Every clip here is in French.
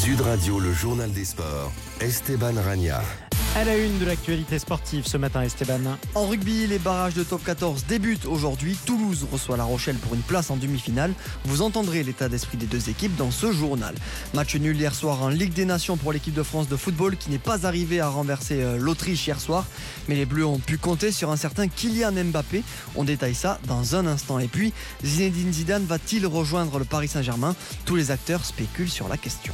Sud Radio, le journal des sports, Esteban Ragna. À la une de l'actualité sportive ce matin, Esteban. En rugby, les barrages de top 14 débutent aujourd'hui. Toulouse reçoit La Rochelle pour une place en demi-finale. Vous entendrez l'état d'esprit des deux équipes dans ce journal. Match nul hier soir en Ligue des Nations pour l'équipe de France de football qui n'est pas arrivée à renverser l'Autriche hier soir. Mais les Bleus ont pu compter sur un certain Kylian Mbappé. On détaille ça dans un instant. Et puis, Zinedine Zidane va-t-il rejoindre le Paris Saint-Germain ? Tous les acteurs spéculent sur la question.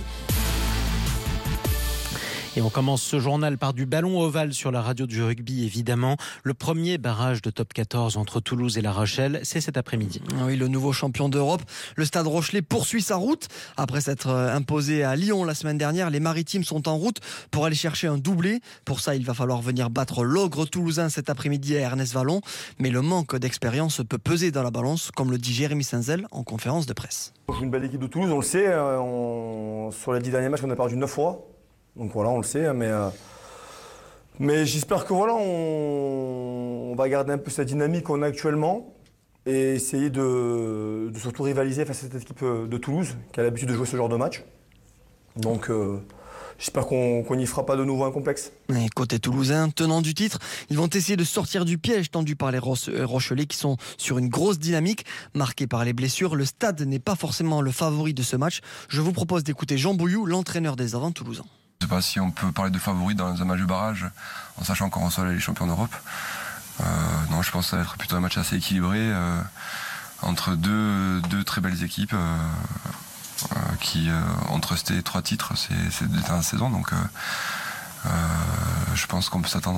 Et on commence ce journal par du ballon ovale sur la radio du rugby, évidemment. Le premier barrage de top 14 entre Toulouse et La Rochelle, c'est cet après-midi. Oui, le nouveau champion d'Europe, le Stade Rochelais poursuit sa route. Après s'être imposé à Lyon la semaine dernière, les Maritimes sont en route pour aller chercher un doublé. Pour ça, il va falloir venir battre l'ogre toulousain cet après-midi à Ernest-Vallon. Mais le manque d'expérience peut peser dans la balance, comme le dit Jérémy Saint-Zel en conférence de presse. On joue une belle équipe de Toulouse, on le sait. Sur les 10 derniers matchs, on a perdu 9 fois. Donc voilà, on le sait, mais j'espère que voilà, on va garder un peu cette dynamique qu'on a actuellement et essayer de surtout rivaliser face à cette équipe de Toulouse qui a l'habitude de jouer ce genre de match. Donc j'espère qu'on n'y fera pas de nouveau un complexe. Et côté toulousain, tenant du titre, ils vont essayer de sortir du piège tendu par les Rochelais qui sont sur une grosse dynamique. Marqué par les blessures, le Stade n'est pas forcément le favori de ce match. Je vous propose d'écouter Jean Bouilloux, l'entraîneur des Avants toulousains. Je ne sais pas si on peut parler de favoris dans un match de barrage en sachant qu'on reçoit les champions d'Europe. Non, je pense que ça va être plutôt un match assez équilibré entre deux très belles équipes qui ont trusté 3 titres ces dernières saisons. Donc je pense qu'on peut s'attendre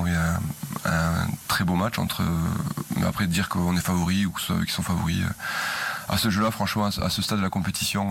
à un très beau match mais après dire qu'on est favori ou que ce soit eux qui sont favoris à ce jeu-là, franchement, à ce stade de la compétition,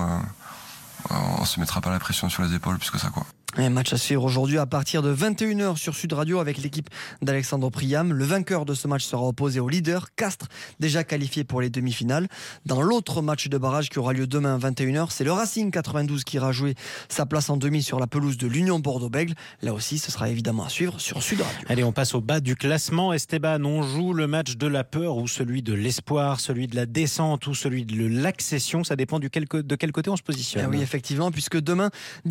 on se mettra pas la pression sur les épaules plus que ça, quoi. Un match à suivre aujourd'hui à partir de 21h sur Sud Radio avec l'équipe d'Alexandre Priam. Le vainqueur de ce match sera opposé au leader, Castres, déjà qualifié pour les demi-finales. Dans l'autre match de barrage qui aura lieu demain à 21h, c'est le Racing 92 qui ira jouer sa place en demi sur la pelouse de l'Union Bordeaux-Bègles. Là aussi, ce sera évidemment à suivre sur Sud Radio. Allez, on passe au bas du classement. Esteban, on joue le match de la peur ou celui de l'espoir, celui de la descente ou celui de l'accession. Ça dépend de quel côté on se positionne. Oui, effectivement, puisque demain,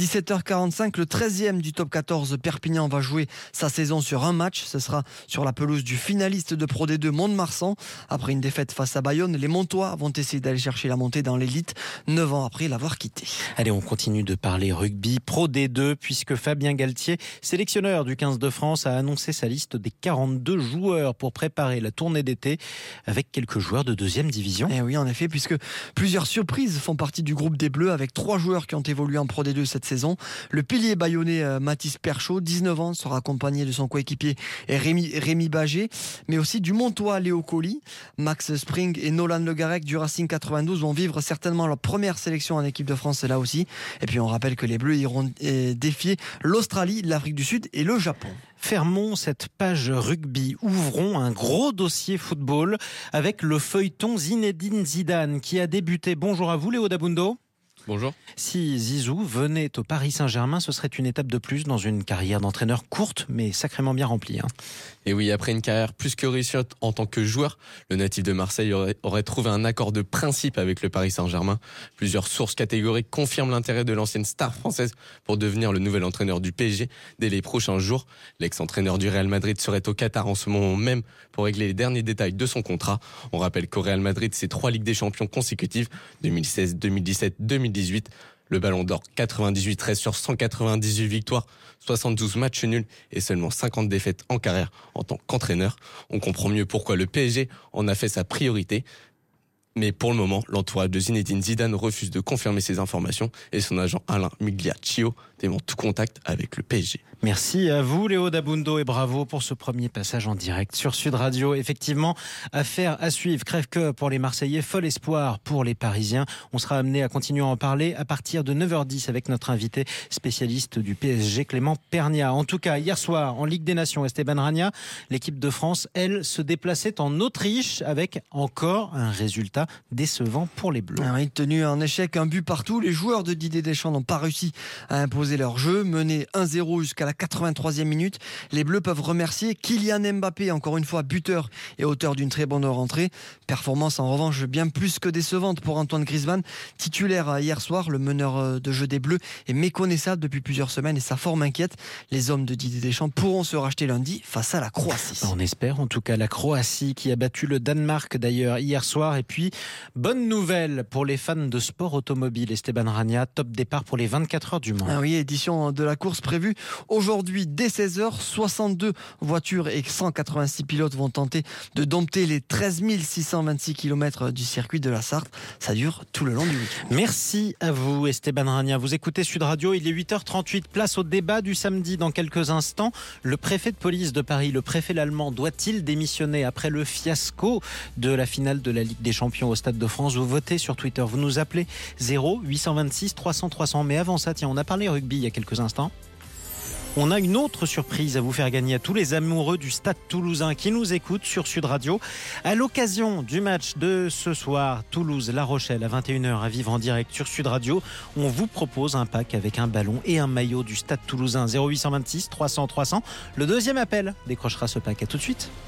17h45, le 13e du top 14, Perpignan va jouer sa saison sur un match. Ce sera sur la pelouse du finaliste de Pro D2, Mont-de-Marsan. Après une défaite face à Bayonne, les Montois vont essayer d'aller chercher la montée dans l'élite 9 ans après l'avoir quitté. Allez, on continue de parler rugby Pro D2 puisque Fabien Galtier, sélectionneur du 15 de France, a annoncé sa liste des 42 joueurs pour préparer la tournée d'été avec quelques joueurs de deuxième division. Et oui, en effet, puisque plusieurs surprises font partie du groupe des Bleus avec 3 joueurs qui ont évolué en Pro D2 cette saison. Le pilier bayonnais Mathis Perchaud, 19 ans, sera accompagné de son coéquipier Rémi Bagé, mais aussi du Montois Léo Colli. Max Spring et Nolan Le Garec du Racing 92 vont vivre certainement leur première sélection en équipe de France là aussi. Et puis on rappelle que les Bleus iront défier l'Australie, l'Afrique du Sud et le Japon. Fermons cette page rugby, ouvrons un gros dossier football avec le feuilleton Zinedine Zidane qui a débuté. Bonjour à vous Léo Dabundo. Bonjour. Si Zizou venait au Paris Saint-Germain, ce serait une étape de plus dans une carrière d'entraîneur courte, mais sacrément bien remplie. Et oui, après une carrière plus que réussie en tant que joueur, le natif de Marseille aurait trouvé un accord de principe avec le Paris Saint-Germain. Plusieurs sources catégoriques confirment l'intérêt de l'ancienne star française pour devenir le nouvel entraîneur du PSG dès les prochains jours. L'ex-entraîneur du Real Madrid serait au Qatar en ce moment même pour régler les derniers détails de son contrat. On rappelle qu'au Real Madrid, c'est 3 Ligues des Champions consécutives, 2016, 2017, 2018. Le Ballon d'Or, 98 reste sur 198 victoires, 72 matchs nuls et seulement 50 défaites en carrière en tant qu'entraîneur. On comprend mieux pourquoi le PSG en a fait sa priorité. Mais pour le moment, l'entourage de Zinedine Zidane refuse de confirmer ces informations et son agent Alain Migliaccio dément tout contact avec le PSG. Merci à vous Léo Dabundo et bravo pour ce premier passage en direct sur Sud Radio. Effectivement, affaire à suivre, crève-cœur pour les Marseillais, fol espoir pour les Parisiens. On sera amené à continuer à en parler à partir de 9h10 avec notre invité spécialiste du PSG, Clément Pernia. En tout cas, hier soir, en Ligue des Nations, Esteban Ragna, l'équipe de France, elle, se déplaçait en Autriche avec encore un résultat résultat décevant pour les Bleus. Oui, tenu en échec, un but partout, les joueurs de Didier Deschamps n'ont pas réussi à imposer leur jeu. Menés 1-0 jusqu'à la 83e minute, les Bleus peuvent remercier Kylian Mbappé, encore une fois buteur et auteur d'une très bonne rentrée. Performance en revanche bien plus que décevante pour Antoine Griezmann, titulaire hier soir. Le meneur de jeu des Bleus est méconnaissable depuis plusieurs semaines et sa forme inquiète. Les hommes de Didier Deschamps pourront se racheter lundi face à la Croatie. On espère en tout cas. La Croatie qui a battu le Danemark d'ailleurs hier soir. Et puis, bonne nouvelle pour les fans de sport automobile. Esteban Rania, top départ pour les 24 heures du Mans. Ah oui, édition de la course prévue aujourd'hui dès 16h. 62 voitures et 186 pilotes vont tenter de dompter les 13 626 km du circuit de la Sarthe. Ça dure tout le long du week-end. Merci à vous Esteban Rania. Vous écoutez Sud Radio, il est 8h38. Place au débat du samedi dans quelques instants. Le préfet de police de Paris, le préfet l'allemand, doit-il démissionner après le fiasco de la finale de la Ligue des Champions au Stade de France? Vous votez sur Twitter, vous nous appelez 0826 300 300. Mais avant ça, tiens, on a parlé rugby il y a quelques instants. On a une autre surprise à vous faire gagner à tous les amoureux du Stade Toulousain qui nous écoutent sur Sud Radio. À l'occasion du match de ce soir, Toulouse-La Rochelle à 21h à vivre en direct sur Sud Radio, on vous propose un pack avec un ballon et un maillot du Stade Toulousain. 0826 300 300. Le deuxième appel décrochera ce pack. À tout de suite.